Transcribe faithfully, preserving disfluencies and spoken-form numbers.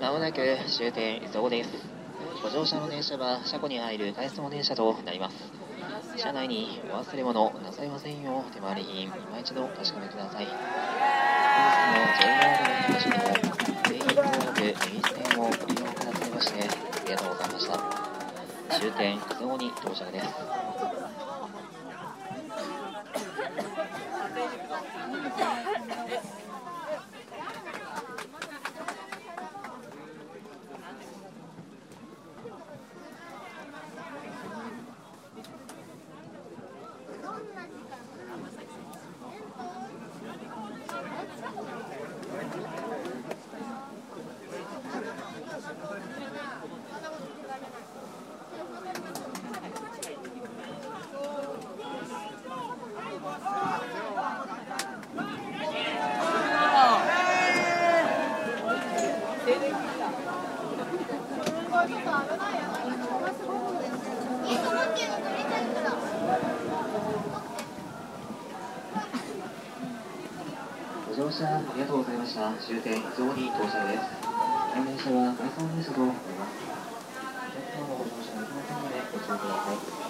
まもなく終点伊豆です。ご乗車の電車は車庫に入る回送電車となります。車内にお忘れ物なさいませんよう手回り品今一度お確かめください。本日の ジェイアール の東にも全員登録右線をご利用くださいましてありがとうございました。終点伊豆に到着です。ご乗車ありがとうございました。終点伊豆に到着です。この電車は回送電車となります。お客様のご乗車できませんのでご注意ください。